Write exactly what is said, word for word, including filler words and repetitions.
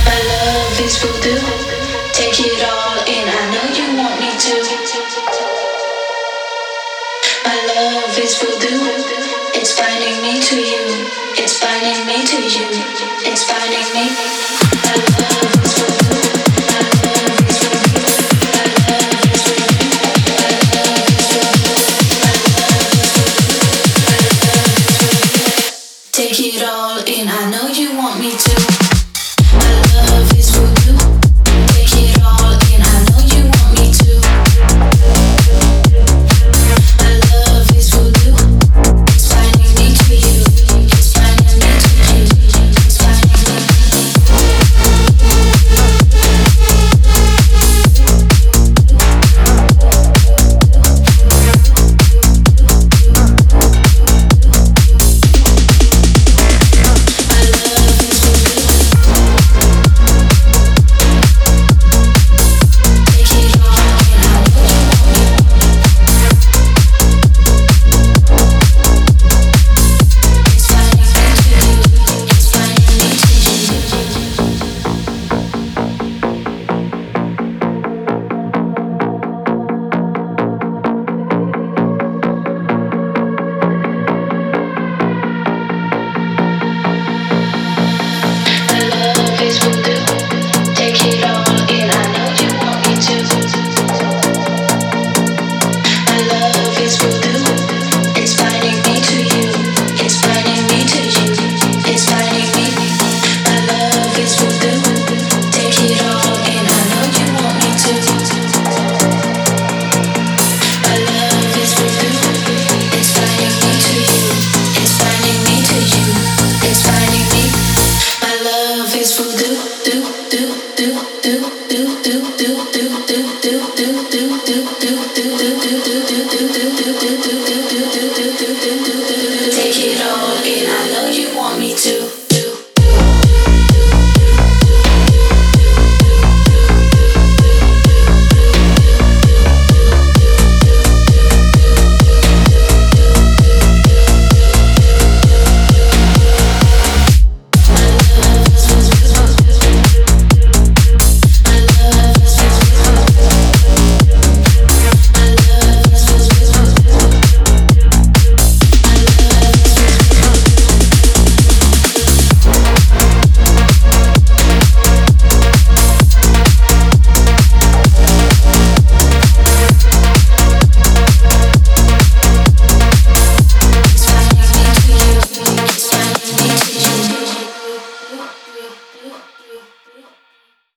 My love is voodoo. Take it all in. I know you want me to. My love is voodoo. It's binding me to you. It's binding me to you. It's binding me. My love is voodoo. My love is voodoo. My love is voodoo. My love is voodoo. My love is voodoo. My love is voodoo. Take it all in. I know you want me to.